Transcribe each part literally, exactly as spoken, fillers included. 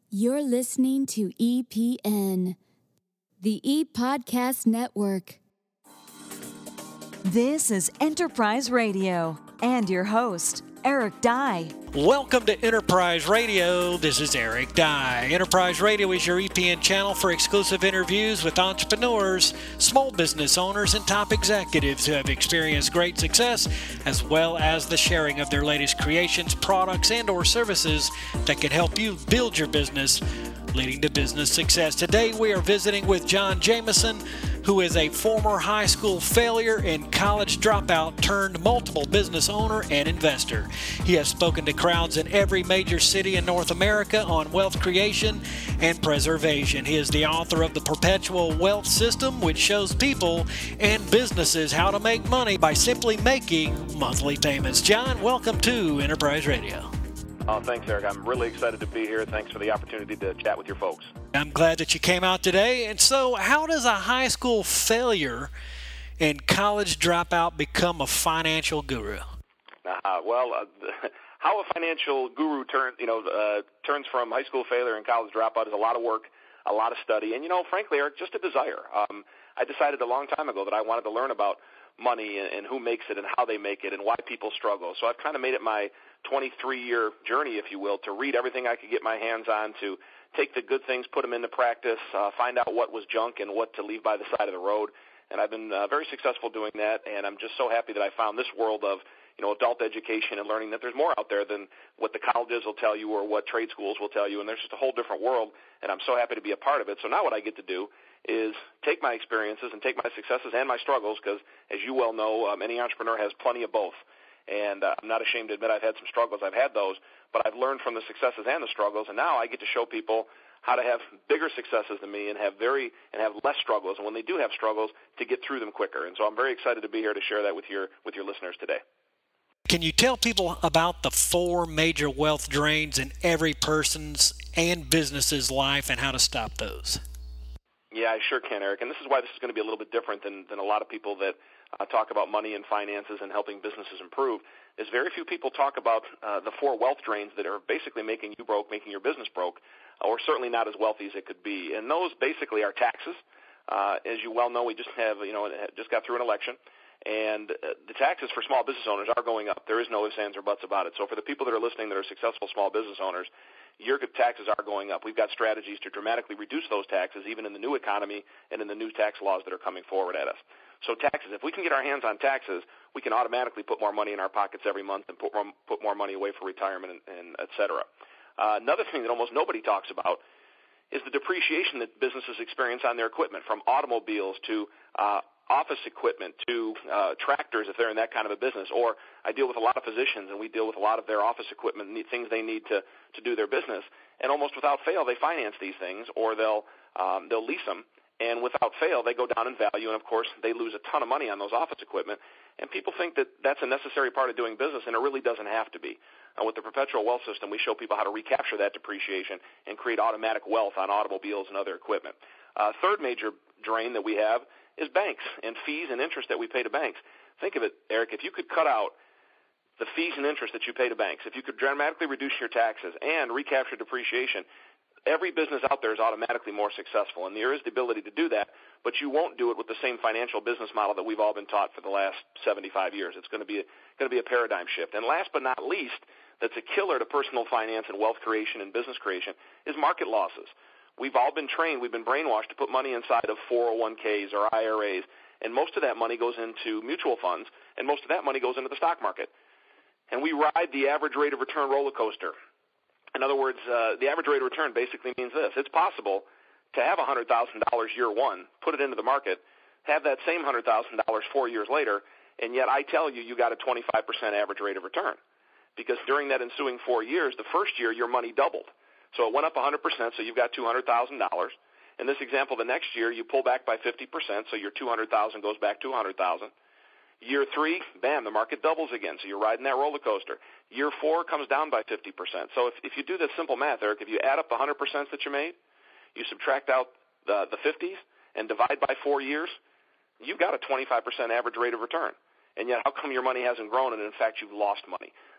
You're listening to E P N, the E-Podcast Network. This is Enterprise Radio and your host, Eric Dye. Welcome to Enterprise Radio. This is Eric Dye. Enterprise Radio is your E P N channel for exclusive interviews with entrepreneurs, small business owners, and top executives who have experienced great success, as well as the sharing of their latest creations, products, and or services that can help you build your business, leading to business success. Today we are visiting with John Jameson, who is a former high school failure and college dropout turned multiple business owner and investor. He has spoken to crowds in every major city in North America on wealth creation and preservation. He is the author of The Perpetual Wealth System, which shows people and businesses how to make money by simply making monthly payments. John, welcome to Enterprise Radio. Oh, thanks, Eric. I'm really excited to be here. Thanks for the opportunity to chat with your folks. I'm glad that you came out today. And so how does a high school failure and college dropout become a financial guru? Uh, well, uh, how a financial guru turns, you know, uh, turns from high school failure and college dropout is a lot of work, a lot of study, and, you know, frankly, Eric, just a desire. Um, I decided a long time ago that I wanted to learn about money and, and who makes it and how they make it and why people struggle. So I've kind of made it my twenty-three-year journey, if you will, to read everything I could get my hands on, to take the good things, put them into practice, uh, find out what was junk and what to leave by the side of the road. And I've been uh, very successful doing that, and I'm just so happy that I found this world of, you know, adult education and learning that there's more out there than what the colleges will tell you or what trade schools will tell you, and there's just a whole different world, and I'm so happy to be a part of it. So now what I get to do is take my experiences and take my successes and my struggles, because as you well know, um, any entrepreneur has plenty of both. And uh, I'm not ashamed to admit I've had some struggles. I've had those, but I've learned from the successes and the struggles, and now I get to show people how to have bigger successes than me and have very and have less struggles, and when they do have struggles, to get through them quicker. And so I'm very excited to be here to share that with your with your listeners today. Can you tell people about the four major wealth drains in every person's and business's life and how to stop those? Yeah, I sure can, Eric. And this is why this is going to be a little bit different than, than a lot of people that uh, talk about money and finances and helping businesses improve, is very few people talk about uh, the four wealth drains that are basically making you broke, making your business broke, or certainly not as wealthy as it could be. And those basically are taxes. Uh, as you well know, we just have, you know, just got through an election. And uh, the taxes for small business owners are going up. There is no ifs, ands, or buts about it. So for the people that are listening that are successful small business owners, your taxes are going up. We've got strategies to dramatically reduce those taxes, even in the new economy and in the new tax laws that are coming forward at us. So taxes, if we can get our hands on taxes, we can automatically put more money in our pockets every month and put more, put more money away for retirement and, and et cetera. Uh, another thing that almost nobody talks about is the depreciation that businesses experience on their equipment, from automobiles to uh, office equipment to uh, tractors if they're in that kind of a business. Or I deal with a lot of physicians, and we deal with a lot of their office equipment, things they need to, to do their business. And almost without fail, they finance these things, or they'll um, they'll lease them. And without fail, they go down in value, and, of course, they lose a ton of money on those office equipment. And people think that that's a necessary part of doing business, and it really doesn't have to be. Uh, with the Perpetual Wealth System, we show people how to recapture that depreciation and create automatic wealth on automobiles and other equipment. Uh, third major drain that we have is banks and fees and interest that we pay to banks. Think of it, Eric, if you could cut out the fees and interest that you pay to banks, if you could dramatically reduce your taxes and recapture depreciation, every business out there is automatically more successful, and there is the ability to do that, but you won't do it with the same financial business model that we've all been taught for the last seventy-five years. It's going to be a, going to be a paradigm shift. And last but not least, that's a killer to personal finance and wealth creation and business creation, is market losses. We've all been trained, we've been brainwashed to put money inside of four oh one k's or I R A's, and most of that money goes into mutual funds, and most of that money goes into the stock market. And we ride the average rate of return roller coaster. In other words, uh, the average rate of return basically means this. It's possible to have one hundred thousand dollars year one, put it into the market, have that same one hundred thousand dollars four years later, and yet I tell you, you got a twenty-five percent average rate of return. Because during that ensuing four years, the first year, your money doubled. So it went up one hundred percent, so you've got two hundred thousand dollars. In this example, the next year, you pull back by fifty percent, so your two hundred thousand dollars goes back to one hundred thousand dollars. Year three, bam, the market doubles again, so you're riding that roller coaster. Year four comes down by fifty percent. So if, if you do this simple math, Eric, if you add up the one hundred percent that you made, you subtract out the, the fifties, and divide by four years, you've got a twenty-five percent average rate of return. And yet how come your money hasn't grown and, in fact, you've lost money?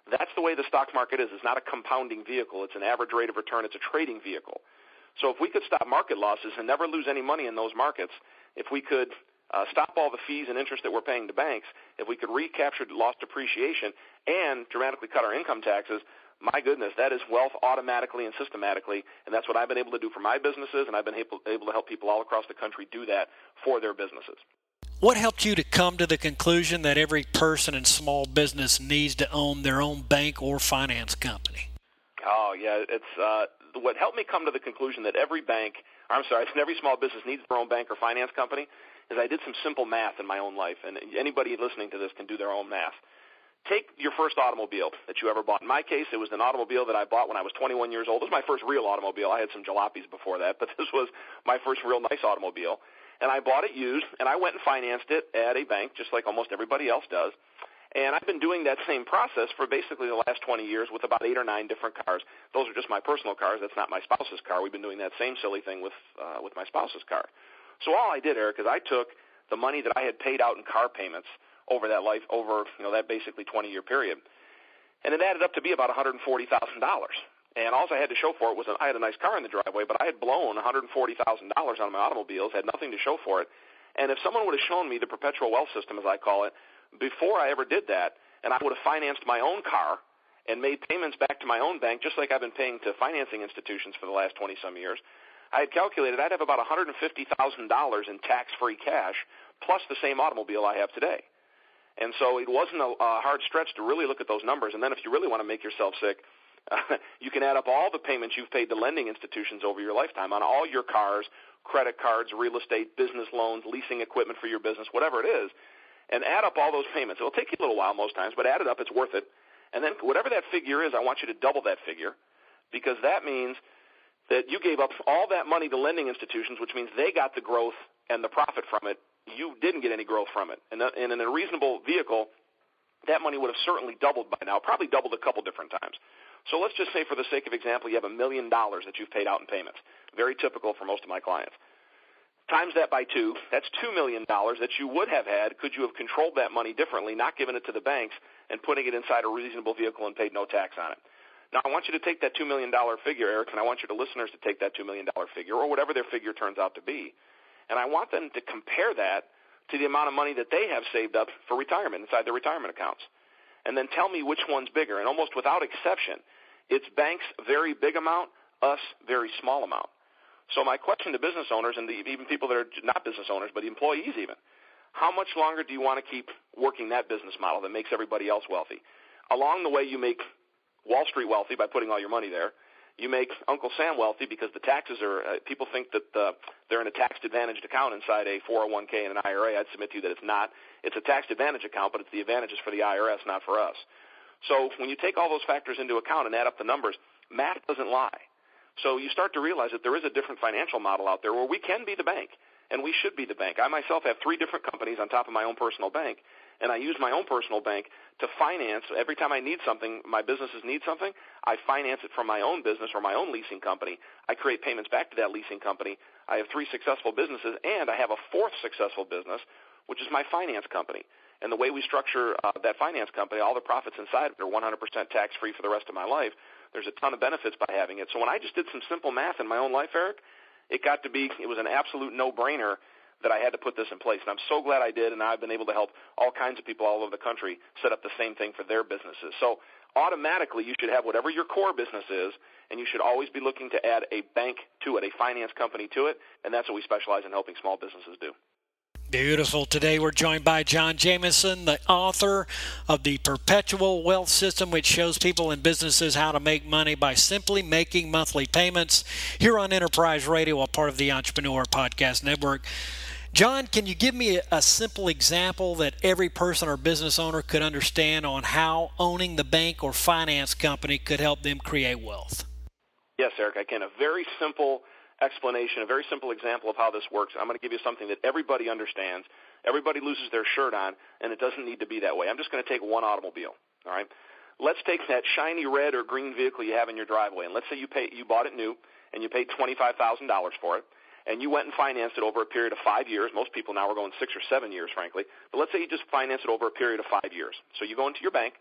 That's the way the stock market is. It's not a compounding vehicle. It's an average rate of return. It's a trading vehicle. So if we could stop market losses and never lose any money in those markets, if we could uh, stop all the fees and interest that we're paying to banks, if we could recapture lost depreciation and dramatically cut our income taxes, my goodness, that is wealth automatically and systematically, and that's what I've been able to do for my businesses, and I've been able, able to help people all across the country do that for their businesses. What helped you to come to the conclusion that every person in small business needs to own their own bank or finance company? Oh, yeah, it's uh, what helped me come to the conclusion that every bank, I'm sorry, every small business needs their own bank or finance company is I did some simple math in my own life, and anybody listening to this can do their own math. Take your first automobile that you ever bought. In my case, it was an automobile that I bought when I was twenty-one years old. This was my first real automobile. I had some jalopies before that, but this was my first real nice automobile. And I bought it used, and I went and financed it at a bank, just like almost everybody else does. And I've been doing that same process for basically the last twenty years with about eight or nine different cars. Those are just my personal cars. That's not my spouse's car. We've been doing that same silly thing with uh, with my spouse's car. So all I did, Eric, is I took the money that I had paid out in car payments over that life, over you know that basically twenty-year period, and it added up to be about one hundred forty thousand dollars. And all I had to show for it was an, I had a nice car in the driveway, but I had blown one hundred forty thousand dollars on my automobiles, had nothing to show for it. And if someone would have shown me the perpetual wealth system, as I call it, before I ever did that, and I would have financed my own car and made payments back to my own bank, just like I've been paying to financing institutions for the last twenty-some years, I had calculated I'd have about one hundred fifty thousand dollars in tax-free cash plus the same automobile I have today. And so it wasn't a, a hard stretch to really look at those numbers. And then if you really want to make yourself sick, uh, you can add up all the payments you've paid to lending institutions over your lifetime on all your cars, credit cards, real estate, business loans, leasing equipment for your business, whatever it is, and add up all those payments. It will take you a little while most times, but add it up. It's worth it. And then whatever that figure is, I want you to double that figure, because that means that you gave up all that money to lending institutions, which means they got the growth and the profit from it. You didn't get any growth from it. And, and in a reasonable vehicle, that money would have certainly doubled by now, probably doubled a couple different times. So let's just say, for the sake of example, you have a million dollars that you've paid out in payments. Very typical for most of my clients. Times that by two, that's two million dollars that you would have had could you have controlled that money differently, not given it to the banks, and putting it inside a reasonable vehicle and paid no tax on it. Now, I want you to take that two million dollars figure, Eric, and I want your listeners to take that two million dollars figure, or whatever their figure turns out to be, and I want them to compare that to the amount of money that they have saved up for retirement inside their retirement accounts. And then tell me which one's bigger. And almost without exception, it's banks' very big amount, us very small amount. So my question to business owners, and the, even people that are not business owners, but employees even, how much longer do you want to keep working that business model that makes everybody else wealthy? Along the way, you make Wall Street wealthy by putting all your money there. You make Uncle Sam wealthy because the taxes are, uh, people think that uh, they're in a tax-advantaged account inside a four oh one k and an I R A. I'd submit to you that it's not. It's a tax-advantaged account, but it's the advantages for the I R S, not for us. So when you take all those factors into account and add up the numbers, math doesn't lie. So you start to realize that there is a different financial model out there where we can be the bank, and we should be the bank. I myself have three different companies on top of my own personal bank, and I use my own personal bank to finance. Every time I need something, my businesses need something, I finance it from my own business or my own leasing company. I create payments back to that leasing company. I have three successful businesses, and I have a fourth successful business, which is my finance company. And the way we structure uh, that finance company, all the profits inside are one hundred percent tax-free for the rest of my life. There's a ton of benefits by having it. So when I just did some simple math in my own life, Eric, it got to be, it was an absolute no-brainer that I had to put this in place. And I'm so glad I did, and I've been able to help all kinds of people all over the country set up the same thing for their businesses. So automatically you should have whatever your core business is, and you should always be looking to add a bank to it, a finance company to it, and that's what we specialize in helping small businesses do. Beautiful. Today we're joined by John Jameson, the author of The Perpetual Wealth System, which shows people and businesses how to make money by simply making monthly payments, here on Enterprise Radio, a part of the Entrepreneur Podcast Network. John, can you give me a, a simple example that every person or business owner could understand on how owning the bank or finance company could help them create wealth? Yes, Eric, I can. A very simple explanation, a very simple example of how this works. I'm going to give you something that everybody understands. Everybody loses their shirt on, and it doesn't need to be that way. I'm just going to take one automobile, all right? Let's take that shiny red or green vehicle you have in your driveway, and let's say you pay, you bought it new, and you paid twenty-five thousand dollars for it, and you went and financed it over a period of five years. Most people now are going six or seven years, frankly. But let's say you just finance it over a period of five years. So you go into your bank,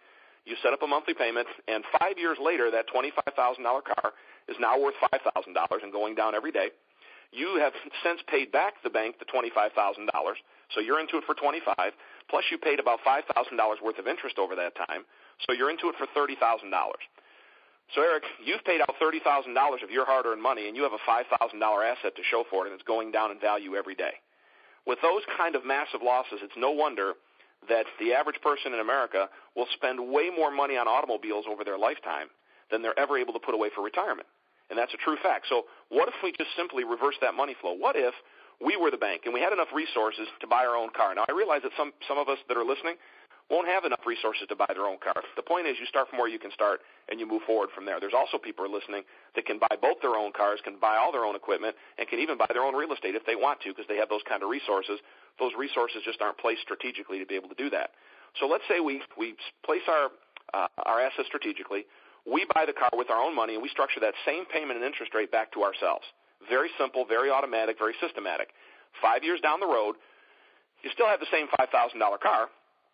You set up a monthly payment, and five years later, that twenty-five thousand dollars car is now worth five thousand dollars and going down every day. You have since paid back the bank the twenty-five thousand dollars, so you're into it for twenty-five thousand dollars, plus you paid about five thousand dollars worth of interest over that time, so you're into it for thirty thousand dollars. So, Eric, you've paid out thirty thousand dollars of your hard-earned money, and you have a five thousand dollars asset to show for it, and it's going down in value every day. With those kind of massive losses, it's no wonder that the average person in America will spend way more money on automobiles over their lifetime than they're ever able to put away for retirement. And that's a true fact. So what if we just simply reverse that money flow? What if we were the bank and we had enough resources to buy our own car? Now, I realize that some, some of us that are listening won't have enough resources to buy their own car. The point is you start from where you can start and you move forward from there. There's also people who are listening that can buy both their own cars, can buy all their own equipment, and can even buy their own real estate if they want to because they have those kind of resources. Those resources just aren't placed strategically to be able to do that. So let's say we, we place our, uh, our assets strategically. We buy the car with our own money, and we structure that same payment and interest rate back to ourselves. Very simple, very automatic, very systematic. Five years down the road, you still have the same five thousand dollars car,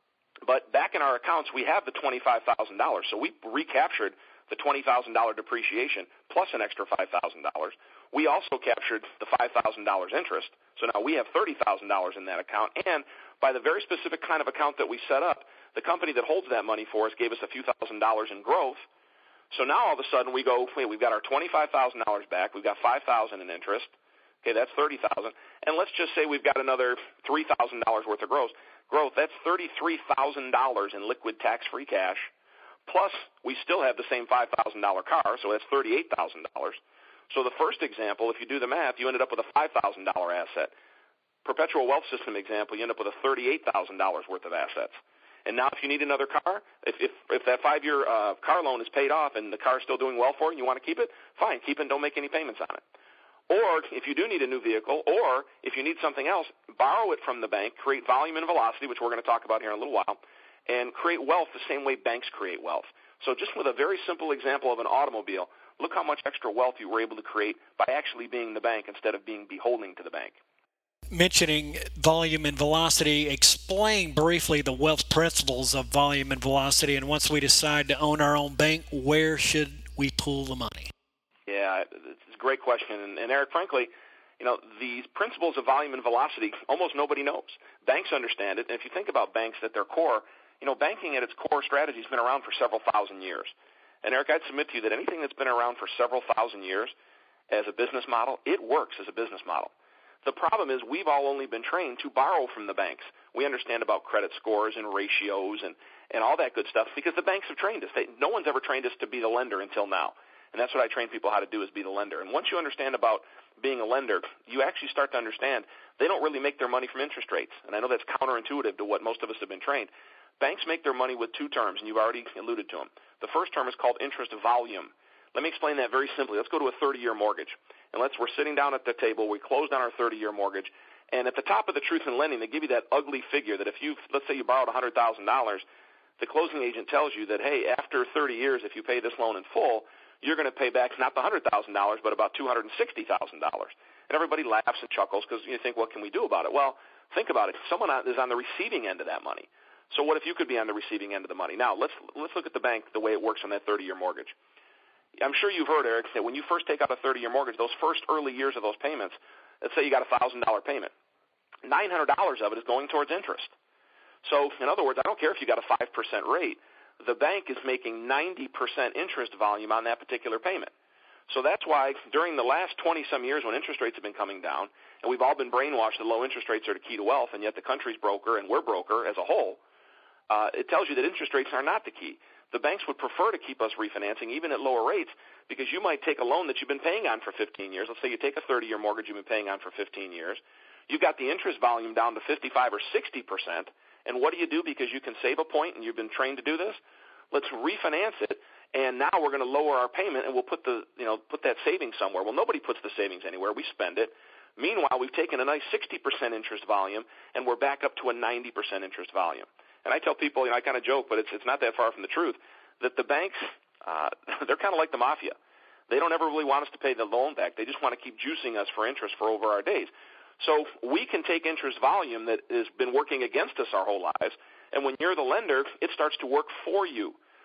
but back in our accounts, we have the twenty-five thousand dollars. So we recaptured the twenty thousand dollars depreciation plus an extra five thousand dollars. We also captured the five thousand dollars interest. So now we have thirty thousand dollars in that account. And by the very specific kind of account that we set up, the company that holds that money for us gave us a few thousand dollars in growth. So now all of a sudden we go, wait, we've got our twenty-five thousand dollars back. We've got five thousand dollars in interest. Okay, that's thirty thousand dollars. And let's just say we've got another three thousand dollars worth of growth. Growth, that's thirty-three thousand dollars in liquid tax-free cash. Plus, we still have the same five thousand dollars car, so that's thirty-eight thousand dollars. So the first example, if you do the math, you ended up with a five thousand dollars asset. Perpetual wealth system example, you end up with a thirty-eight thousand dollars worth of assets. And now if you need another car, if if, if that five-year uh, car loan is paid off and the car is still doing well for you and you want to keep it, fine, keep it and don't make any payments on it. Or if you do need a new vehicle, or if you need something else, borrow it from the bank, create volume and velocity, which we're going to talk about here in a little while, and create wealth the same way banks create wealth. So just with a very simple example of an automobile, look how much extra wealth you were able to create by actually being the bank instead of being beholden to the bank. Mentioning volume and velocity, explain briefly the wealth principles of volume and velocity, and once we decide to own our own bank, where should we pool the money? Yeah, it's a great question. And, and Eric, frankly, you know, these principles of volume and velocity, almost nobody knows. Banks understand it, and if you think about banks at their core, you know, banking at its core strategy has been around for several thousand years. And Eric, I'd submit to you that anything that's been around for several thousand years as a business model, it works as a business model. The problem is we've all only been trained to borrow from the banks. We understand about credit scores and ratios and, and all that good stuff because the banks have trained us. They, no one's ever trained us to be the lender until now. And that's what I train people how to do is be the lender. And once you understand about being a lender, you actually start to understand they don't really make their money from interest rates. And I know that's counterintuitive to what most of us have been trained. Banks make their money with two terms, and you've already alluded to them. The first term is called interest volume. Let me explain that very simply. Let's go to a thirty-year mortgage. And let's, we're sitting down at the table, we closed on our thirty-year mortgage, and at the top of the Truth in Lending, they give you that ugly figure that if you, let's say you borrowed one hundred thousand dollars, the closing agent tells you that, hey, after thirty years, if you pay this loan in full, you're going to pay back not the one hundred thousand dollars, but about two hundred sixty thousand dollars. And everybody laughs and chuckles because you think, what can we do about it? Well, think about it. Someone is on the receiving end of that money. So what if you could be on the receiving end of the money? Now, let's let's look at the bank, the way it works on that thirty-year mortgage. I'm sure you've heard, Eric, that when you first take out a thirty-year mortgage, those first early years of those payments, let's say you got a one thousand dollars payment, nine hundred dollars of it is going towards interest. So, in other words, I don't care if you got a five percent rate. The bank is making ninety percent interest volume on that particular payment. So that's why during the last twenty-some years when interest rates have been coming down, and we've all been brainwashed that low interest rates are the key to wealth, and yet the country's broker and we're broker as a whole, uh, it tells you that interest rates are not the key. The banks would prefer to keep us refinancing even at lower rates because you might take a loan that you've been paying on for fifteen years. Let's say you take a thirty-year mortgage you've been paying on for fifteen years. You've got the interest volume down to fifty-five or sixty percent, and what do you do because you can save a point and you've been trained to do this? Let's refinance it, and now we're going to lower our payment and we'll put the you know put that savings somewhere. Well, nobody puts the savings anywhere. We spend it. Meanwhile, we've taken a nice sixty percent interest volume, and we're back up to a ninety percent interest volume. And I tell people, you know, I kind of joke, but it's it's not that far from the truth, that the banks, uh, they're kind of like the mafia. They don't ever really want us to pay the loan back. They just want to keep juicing us for interest for over our days. So we can take interest volume that has been working against us our whole lives, and when you're the lender, it starts to work for you.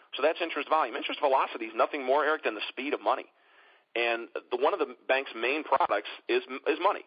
So that's interest volume. Interest velocity is nothing more, Eric, than the speed of money. And the, one of the bank's main products is is money.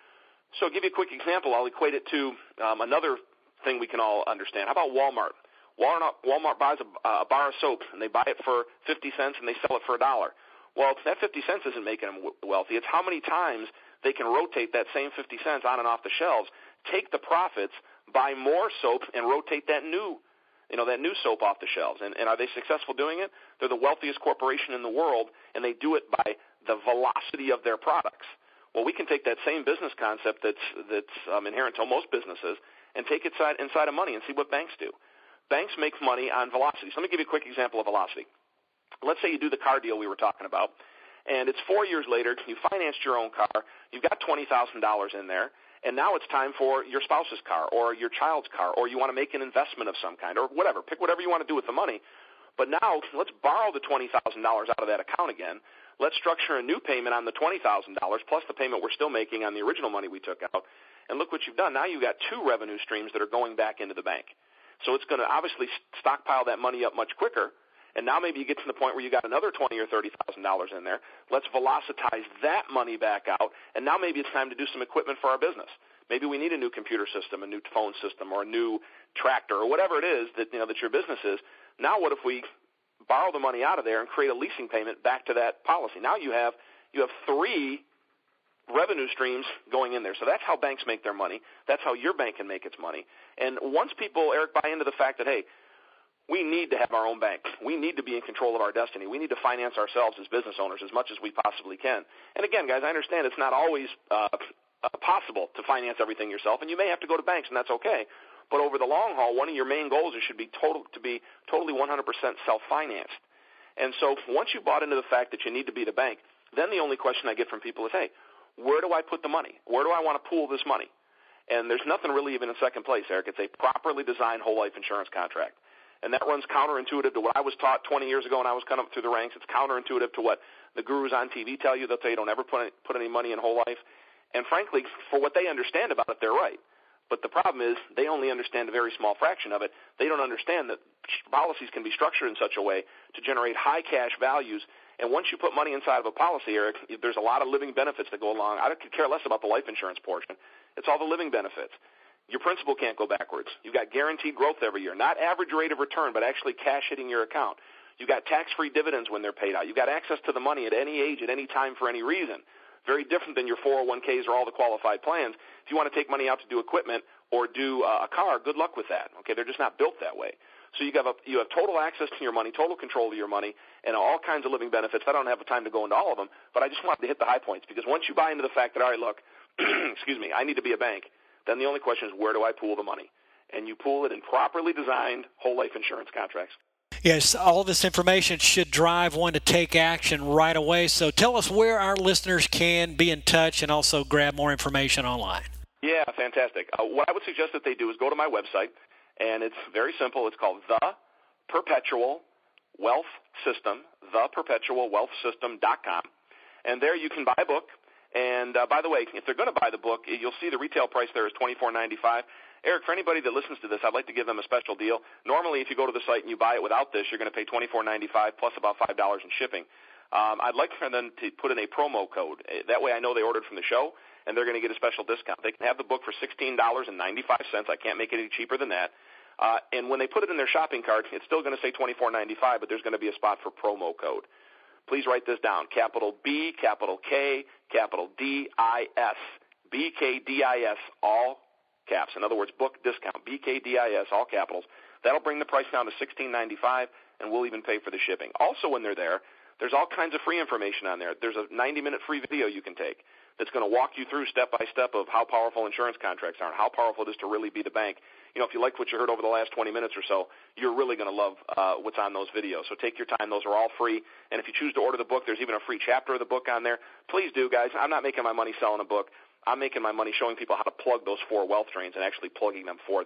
So I'll give you a quick example. I'll equate it to um, another thing we can all understand. How about Walmart? Walmart, Walmart buys a, a bar of soap, and they buy it for fifty cents, and they sell it for a dollar. Well, that fifty cents isn't making them wealthy. It's how many times they can rotate that same fifty cents on and off the shelves, take the profits, buy more soap, and rotate that new, you know, that new soap off the shelves. And, and are they successful doing it? They're the wealthiest corporation in the world, and they do it by the velocity of their products. Well, we can take that same business concept that's that's um, inherent to most businesses and take it inside, inside of money and see what banks do. Banks make money on velocity. So let me give you a quick example of velocity. Let's say you do the car deal we were talking about, and it's four years later, you financed your own car, you've got twenty thousand dollars in there, and now it's time for your spouse's car or your child's car, or you want to make an investment of some kind or whatever. Pick whatever you want to do with the money. But now let's borrow the twenty thousand dollars out of that account again. Let's structure a new payment on the twenty thousand dollars plus the payment we're still making on the original money we took out. And look what you've done. Now you've got two revenue streams that are going back into the bank. So it's going to obviously stockpile that money up much quicker. And now maybe you get to the point where you got another twenty thousand dollars or thirty thousand dollars in there. Let's velocitize that money back out. And now maybe it's time to do some equipment for our business. Maybe we need a new computer system, a new phone system, or a new tractor, or whatever it is that, you know, that your business is. Now what if we borrow the money out of there and create a leasing payment back to that policy? Now you have you have three revenue streams going in there. So that's how banks make their money. That's how your bank can make its money. And once people, Eric, buy into the fact that, hey, we need to have our own bank. We need to be in control of our destiny. We need to finance ourselves as business owners as much as we possibly can. And again, guys, I understand it's not always uh, possible to finance everything yourself, and you may have to go to banks, and that's okay. But over the long haul, one of your main goals should be total to be totally one hundred percent self-financed. And so once you bought into the fact that you need to be the bank, then the only question I get from people is, hey, where do I put the money? Where do I want to pool this money? And there's nothing really even in second place, Eric. It's a properly designed whole life insurance contract. And that runs counterintuitive to what I was taught twenty years ago when I was coming up through the ranks. It's counterintuitive to what the gurus on T V tell you. They'll tell you don't ever put any, put any money in whole life. And frankly, for what they understand about it, they're right. But the problem is they only understand a very small fraction of it. They don't understand that policies can be structured in such a way to generate high cash values. And once you put money inside of a policy, Eric, there's a lot of living benefits that go along. I could care less about the life insurance portion. It's all the living benefits. Your principal can't go backwards. You've got guaranteed growth every year, not average rate of return, but actually cash hitting your account. You've got tax-free dividends when they're paid out. You've got access to the money at any age, at any time, for any reason. Very different than your four oh one k's or all the qualified plans. If you want to take money out to do equipment or do uh, a car, good luck with that. Okay, they're just not built that way. So you have a, you have total access to your money, total control of your money, and all kinds of living benefits. I don't have the time to go into all of them, but I just wanted to hit the high points because once you buy into the fact that, all right, look, excuse me, I need to be a bank, then the only question is where do I pool the money? And you pool it in properly designed whole life insurance contracts. Yes, all this information should drive one to take action right away. So tell us where our listeners can be in touch and also grab more information online. Yeah, fantastic. Uh, what I would suggest that they do is go to my website, and it's very simple. It's called The Perpetual Wealth System, the perpetual wealth system dot com. And there you can buy a book. And uh, by the way, if they're going to buy the book, you'll see the retail price there is twenty-four ninety-five. Eric, for anybody that listens to this, I'd like to give them a special deal. Normally, if you go to the site and you buy it without this, you're going to pay twenty-four ninety-five plus about five dollars in shipping. Um, I'd like for them to put in a promo code. That way I know they ordered from the show, and they're going to get a special discount. They can have the book for sixteen ninety-five. I can't make it any cheaper than that. Uh, and when they put it in their shopping cart, it's still going to say twenty-four ninety-five, but there's going to be a spot for promo code. Please write this down. Capital B, capital K, capital D I S. B K D I S, all caps. In other words, book discount. B K D I S, all capitals. That'll bring the price down to sixteen ninety-five, and we'll even pay for the shipping. Also, when they're there, there's all kinds of free information on there. There's a ninety-minute free video you can take that's going to walk you through step by step of how powerful insurance contracts are and how powerful it is to really be the bank. You know, if you like what you heard over the last twenty minutes or so, you're really going to love uh, what's on those videos. So take your time. Those are all free. And if you choose to order the book, there's even a free chapter of the book on there. Please do, guys. I'm not making my money selling a book. I'm making my money showing people how to plug those four wealth drains and actually plugging them for them.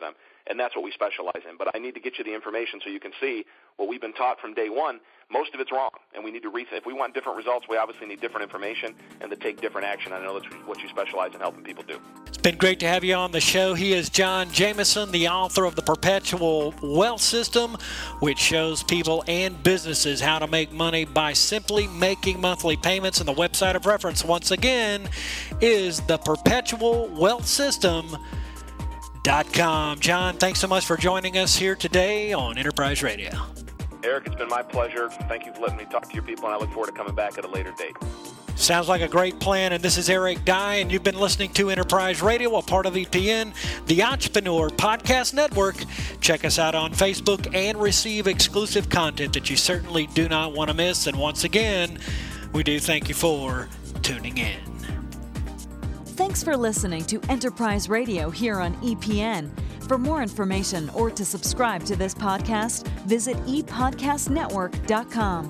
and that's what we specialize in. But I need to get you the information so you can see what we've been taught from day one. Most of it's wrong, and we need to rethink. If we want different results, we obviously need different information and to take different action. I know that's what you specialize in helping people do. It's been great to have you on the show. He is John Jameson, the author of The Perpetual Wealth System, which shows people and businesses how to make money by simply making monthly payments. And the website of reference, once again, is the perpetual wealth system dot com. John, thanks so much for joining us here today on Enterprise Radio. Eric, it's been my pleasure. Thank you for letting me talk to your people, and I look forward to coming back at a later date. Sounds like a great plan, and this is Eric Dye, and you've been listening to Enterprise Radio, a part of E P N, the Entrepreneur Podcast Network. Check us out on Facebook and receive exclusive content that you certainly do not want to miss. And once again, we do thank you for tuning in. Thanks for listening to Enterprise Radio here on E P N. For more information or to subscribe to this podcast, visit e podcast network dot com.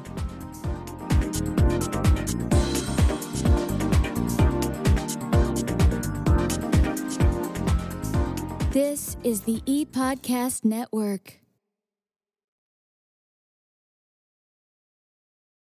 This is the E-Podcast Network.